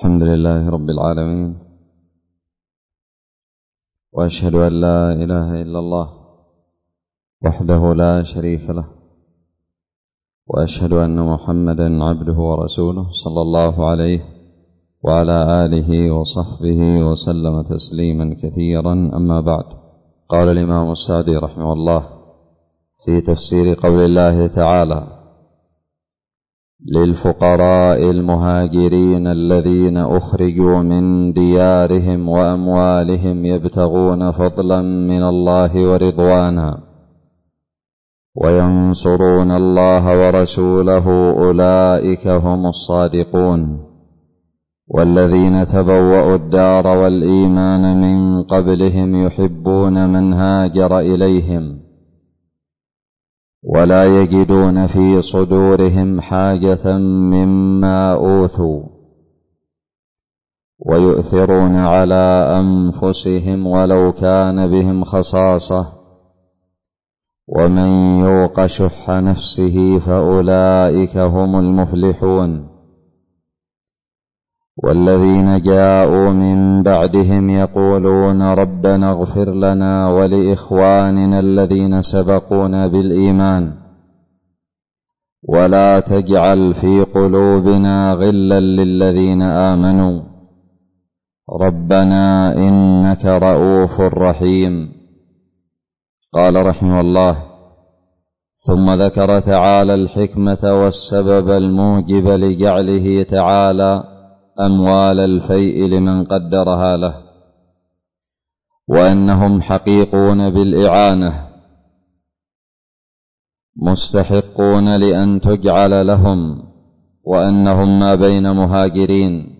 الحمد لله رب العالمين، وأشهد أن لا إله إلا الله وحده لا شريك له، وأشهد أن محمدا عبده ورسوله صلى الله عليه وعلى آله وصحبه وسلم تسليما كثيرا. أما بعد، قال الإمام السعدي رحمه الله في تفسير قول الله تعالى: للفقراء المهاجرين الذين أخرجوا من ديارهم وأموالهم يبتغون فضلا من الله ورضوانا وينصرون الله ورسوله أولئك هم الصادقون، والذين تبوأوا الدار والإيمان من قبلهم يحبون من هاجر إليهم ولا يجدون في صدورهم حاجة مما أوتوا ويؤثرون على أنفسهم ولو كان بهم خصاصة، ومن يوق شح نفسه فأولئك هم المفلحون. والذين جاءوا من بعدهم يقولون ربنا اغفر لنا ولإخواننا الذين سبقونا بالإيمان ولا تجعل في قلوبنا غلا للذين آمنوا ربنا إنك رؤوف رحيم. قال رحمه الله: ثم ذكر تعالى الحكمة والسبب الموجب لجعله تعالى أموال الفيء لمن قدرها له، وأنهم حقيقون بالإعانة مستحقون لأن تجعل لهم، وأنهم ما بين مهاجرين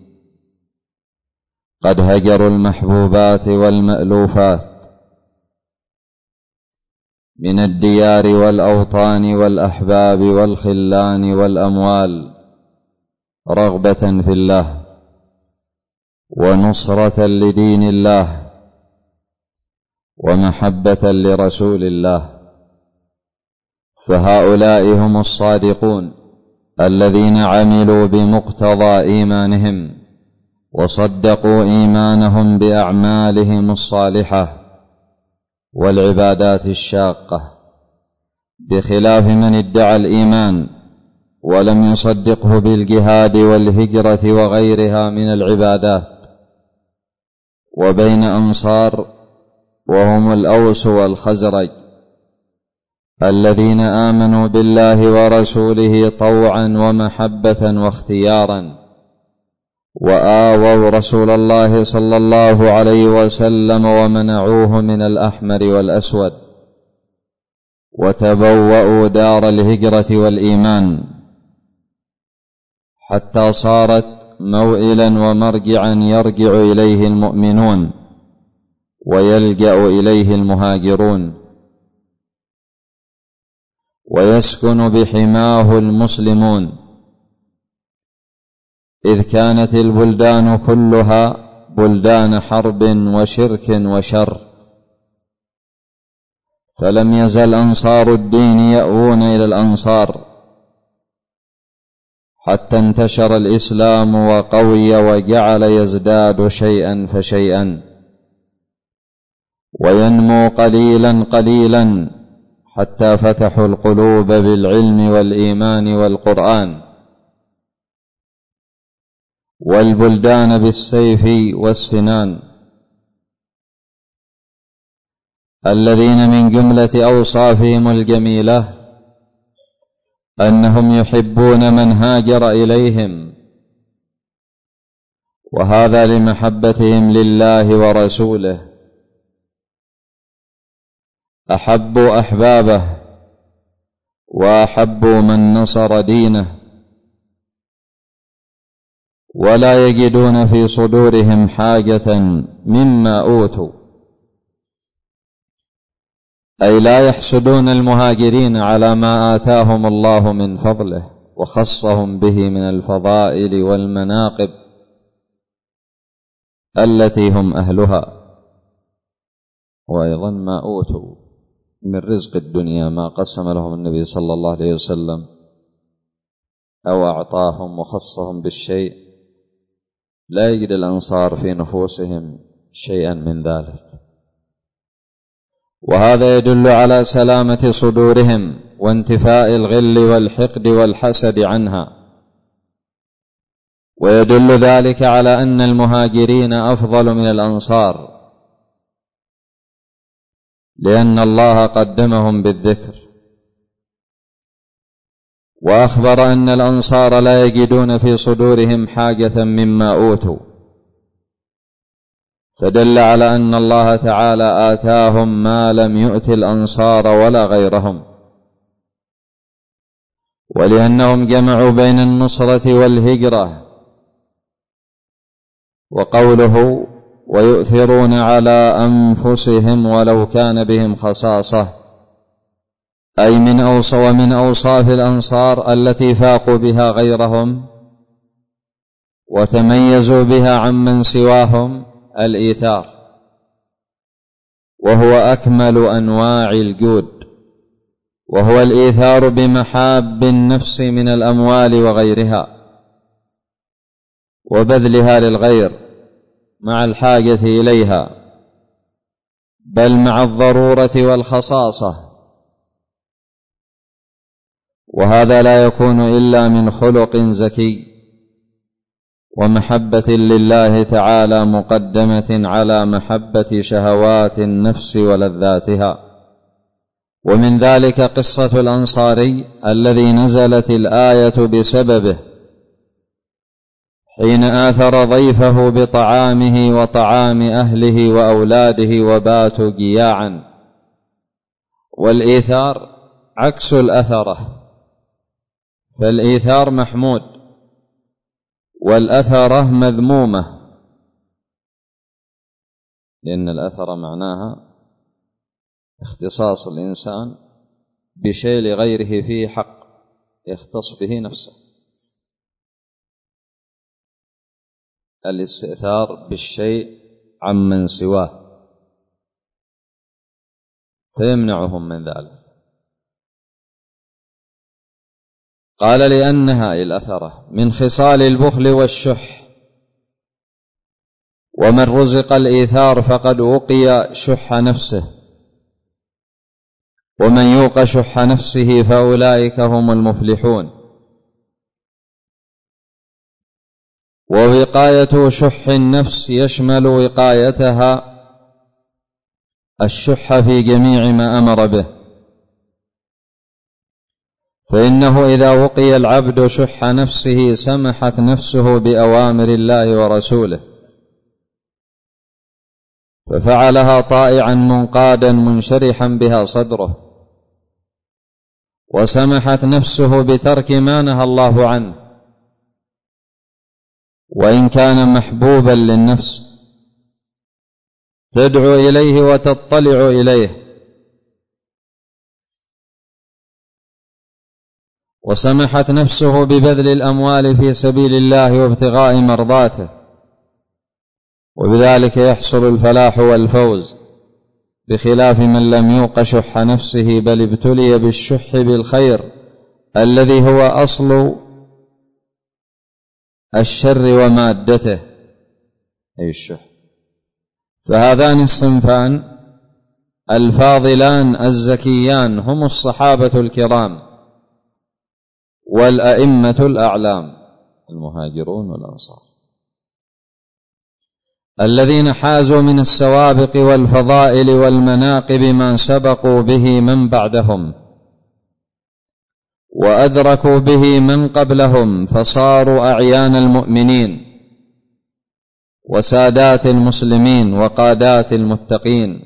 قد هجروا المحبوبات والمألوفات من الديار والأوطان والأحباب والخلان والأموال رغبة في الله ونصرة لدين الله ومحبة لرسول الله، فهؤلاء هم الصادقون الذين عملوا بمقتضى إيمانهم وصدقوا إيمانهم بأعمالهم الصالحة والعبادات الشاقة، بخلاف من ادعى الإيمان ولم يصدقه بالجهاد والهجرة وغيرها من العبادات. وبين أنصار وهم الأوس والخزرج الذين آمنوا بالله ورسوله طوعا ومحبة واختيارا، وآووا رسول الله صلى الله عليه وسلم ومنعوه من الأحمر والأسود، وتبوأوا دار الهجرة والإيمان حتى صارت موئلا ومرجعا يرجع إليه المؤمنون ويلجأ إليه المهاجرون، ويسكن بحماه المسلمون، إذ كانت البلدان كلها بلدان حرب وشرك وشر، فلم يزل أنصار الدين يأوون إلى الأنصار حتى انتشر الإسلام وقوي وجعل يزداد شيئا فشيئا وينمو قليلا قليلا حتى فتحوا القلوب بالعلم والإيمان والقرآن، والبلدان بالسيف والسنان. الذين من جملة أوصافهم الجميلة أنهم يحبون من هاجر إليهم، وهذا لمحبتهم لله ورسوله، أحبوا أحبابه وأحبوا من نصر دينه، ولا يجدون في صدورهم حاجة مما أوتوا، أي لا يحسدون المهاجرين على ما آتاهم الله من فضله وخصهم به من الفضائل والمناقب التي هم أهلها، وأيضا ما أوتوا من رزق الدنيا ما قسم لهم النبي صلى الله عليه وسلم أو أعطاهم وخصهم بالشيء لا يجد الأنصار في نفوسهم شيئا من ذلك، وهذا يدل على سلامة صدورهم وانتفاء الغل والحقد والحسد عنها، ويدل ذلك على أن المهاجرين أفضل من الأنصار، لأن الله قدمهم بالذكر، وأخبر أن الأنصار لا يجدون في صدورهم حاجة مما أوتوا، فدل على أن الله تعالى آتاهم ما لم يؤت الأنصار ولا غيرهم، ولأنهم جمعوا بين النصرة والهجرة. وقوله ويؤثرون على أنفسهم ولو كان بهم خصاصة، أي ومن أوصاف الأنصار التي فاقوا بها غيرهم وتميزوا بها عمن سواهم الإيثار، وهو أكمل أنواع الجود، وهو الإيثار بمحاب النفس من الأموال وغيرها، وبذلها للغير مع الحاجة إليها، بل مع الضرورة والخصاصة، وهذا لا يكون إلا من خلق زكي ومحبة لله تعالى مقدمة على محبة شهوات النفس ولذاتها. ومن ذلك قصة الأنصاري الذي نزلت الآية بسببه حين آثر ضيفه بطعامه وطعام أهله وأولاده وباتوا جياعا، والإيثار عكس الأثرة، فالإيثار محمود والأثرة مذمومة، لأن الأثرة معناها اختصاص الإنسان بشيء لغيره فيه حق يختص به نفسه، الاستئثار بالشيء عمن سواه فيمنعهم من ذلك. قال لأنها الأثرة من خصال البخل والشح، ومن رزق الإيثار فقد وقي شح نفسه، ومن يوق شح نفسه فأولئك هم المفلحون. ووقاية شح النفس يشمل وقايتها الشح في جميع ما أمر به، فإنه إذا وقي العبد شح نفسه سمحت نفسه بأوامر الله ورسوله، ففعلها طائعا منقادا منشرحا بها صدره، وسمحت نفسه بترك ما نهى الله عنه وإن كان محبوبا للنفس تدعو إليه وتطلع إليه، وسمحت نفسه ببذل الأموال في سبيل الله وابتغاء مرضاته، وبذلك يحصل الفلاح والفوز، بخلاف من لم يوق شح نفسه بل ابتلي بالشح بالخير الذي هو أصل الشر ومادته، أي الشح. فهذان الصنفان الفاضلان الزكيان هم الصحابة الكرام والأئمة الأعلام المهاجرون والأنصار، الذين حازوا من السوابق والفضائل والمناقب ما سبقوا به من بعدهم، وأدركوا به من قبلهم، فصاروا أعيان المؤمنين وسادات المسلمين وقادات المتقين،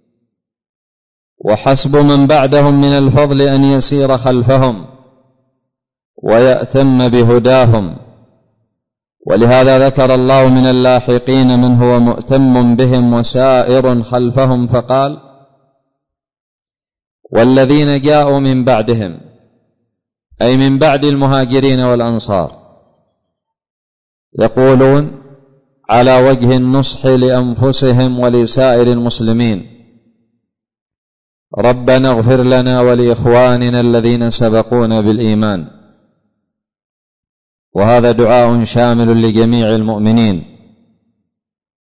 وحسب من بعدهم من الفضل أن يسير خلفهم ويأتم بهداهم. ولهذا ذكر الله من اللاحقين من هو مؤتم بهم وسائر خلفهم، فقال والذين جاءوا من بعدهم، أي من بعد المهاجرين والأنصار، يقولون على وجه النصح لأنفسهم ولسائر المسلمين ربنا اغفر لنا ولإخواننا الذين سبقونا بالإيمان. وهذا دعاء شامل لجميع المؤمنين،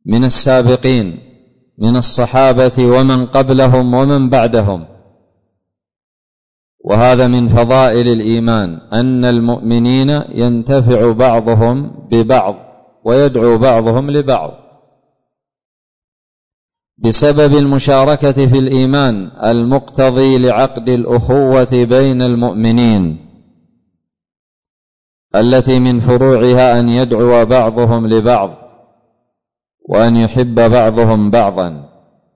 من السابقين من الصحابة ومن قبلهم ومن بعدهم. وهذا من فضائل الإيمان أن المؤمنين ينتفع بعضهم ببعض ويدعو بعضهم لبعض بسبب المشاركة في الإيمان المقتضي لعقد الأخوة بين المؤمنين، التي من فروعها أن يدعو بعضهم لبعض وأن يحب بعضهم بعضا.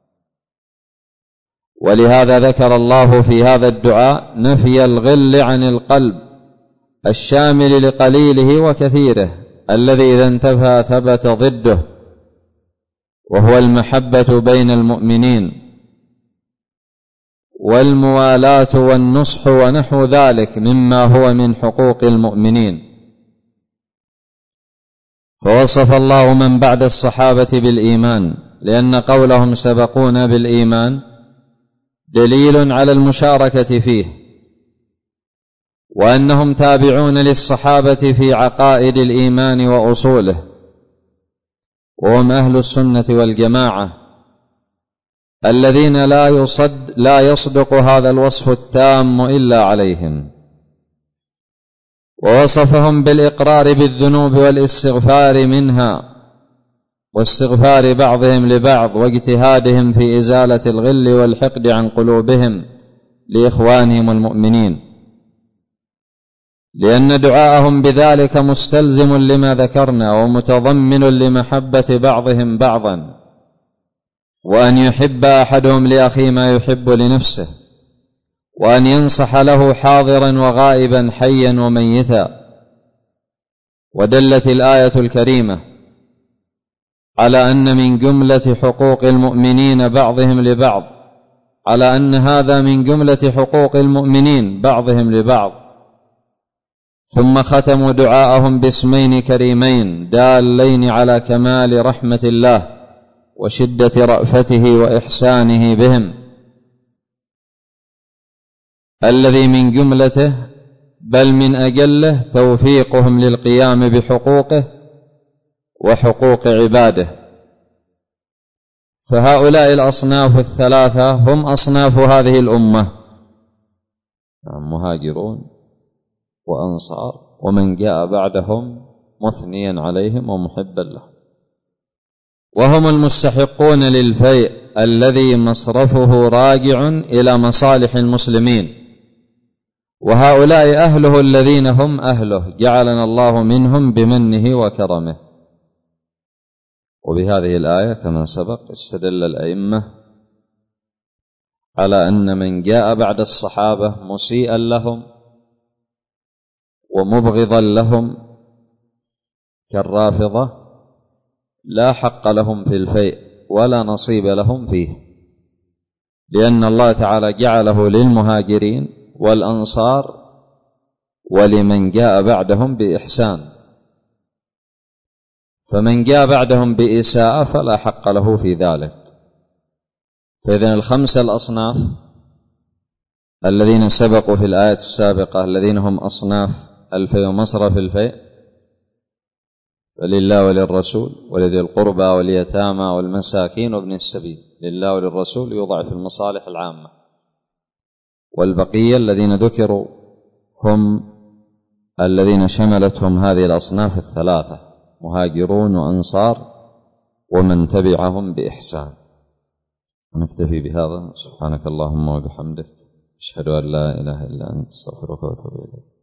ولهذا ذكر الله في هذا الدعاء نفي الغل عن القلب الشامل لقليله وكثيره، الذي إذا انتفى ثبت ضده، وهو المحبة بين المؤمنين والموالاة والنصح ونحو ذلك مما هو من حقوق المؤمنين. فوصف الله من بعد الصحابة بالإيمان، لأن قولهم سبقونا بالإيمان دليل على المشاركة فيه، وأنهم تابعون للصحابة في عقائد الإيمان وأصوله، وهم أهل السنة والجماعة الذين لا يصدق هذا الوصف التام إلا عليهم. ووصفهم بالإقرار بالذنوب والاستغفار منها، واستغفار بعضهم لبعض، واجتهادهم في إزالة الغل والحقد عن قلوبهم لإخوانهم المؤمنين، لأن دعاءهم بذلك مستلزم لما ذكرنا ومتضمن لمحبة بعضهم بعضا، وأن يحب أحدهم لأخيه ما يحب لنفسه، وأن ينصح له حاضرا وغائبا حيا وميتا. ودلت الآية الكريمة على أن من جملة حقوق المؤمنين بعضهم لبعض، على أن هذا من جملة حقوق المؤمنين بعضهم لبعض. ثم ختموا دعاءهم باسمين كريمين دالين على كمال رحمة الله وشدة رأفته وإحسانه بهم، الذي من جملته بل من أجله توفيقهم للقيام بحقوقه وحقوق عباده. فهؤلاء الأصناف الثلاثة هم أصناف هذه الأمة، مهاجرون وأنصار ومن جاء بعدهم مثنيا عليهم ومحبا لهم، وهم المستحقون للفيء الذي مصرفه راجع إلى مصالح المسلمين. وهؤلاء أهله الذين هم أهله، جعلنا الله منهم بمنه وكرمه. وبهذه الآية كما سبق استدل الأئمة على أن من جاء بعد الصحابة مسيئا لهم ومبغضا لهم كالرافضة لا حق لهم في الفيء ولا نصيب لهم فيه، لأن الله تعالى جعله للمهاجرين والأنصار ولمن جاء بعدهم بإحسان. فمن جاء بعدهم بإساءة فلا حق له في ذلك. فإذن الخمسة الأصناف الذين سبقوا في الآية السابقة الذين هم أصناف الفيء ومصرف الفيء، فلله وللرسول ولذي القربى واليتامى والمساكين وابن السبيل. لله وللرسول يوضع في المصالح العامة، والبقية الذين ذكروا هم الذين شملتهم هذه الأصناف الثلاثة، مهاجرون وأنصار ومن تبعهم بإحسان. ونكتفي بهذا. سبحانك اللهم وبحمدك، أشهد أن لا إله إلا أنت، أستغفرك وأتوب إليك.